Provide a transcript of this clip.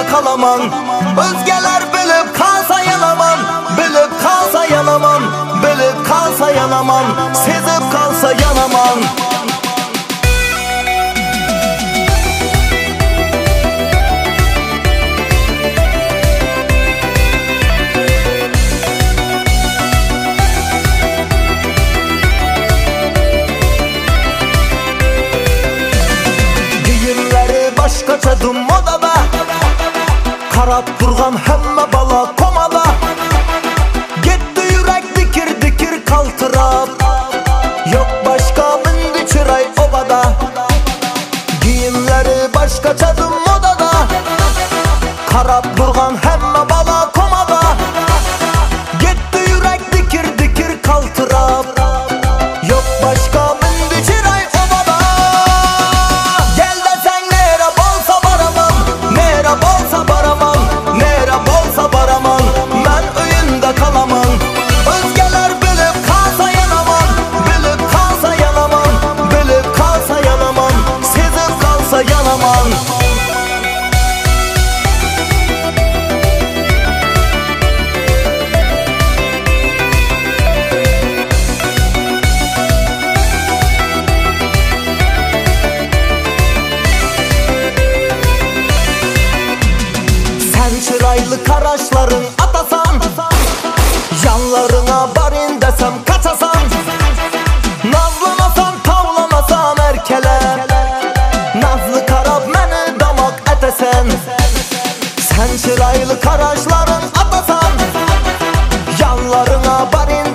oyunda kalaman. Özgeler bilip kalsa yanaman, bilip kalsa yanaman, bilip kalsa yanaman, sezip kalsa yanaman. Başqaçadır modada, qarab turğan həmmə bala komada. Getdi yürək dikir dikir qaltırab, yox başqa mindi çıray obada. Giyimləri başqaçadır modada, qarab turğan həmmə bala komada. Getdi yürək dikir dikir qaltırab, yox başqa mindi çıray obada. Mən oyunda kalaman. Özgeler bilip kalsa yanaman, bilip kalsa yanaman, bilip kalsa yanaman, sezip kalsa yanaman. Sen çıraylı karaşların atasan, yanlarına barin desem kaçasan. Nazlanasan tavlanasan erkele, nazlı karab məni damak etesen. Sen çıraylı karaşların atasan, yanlarına barin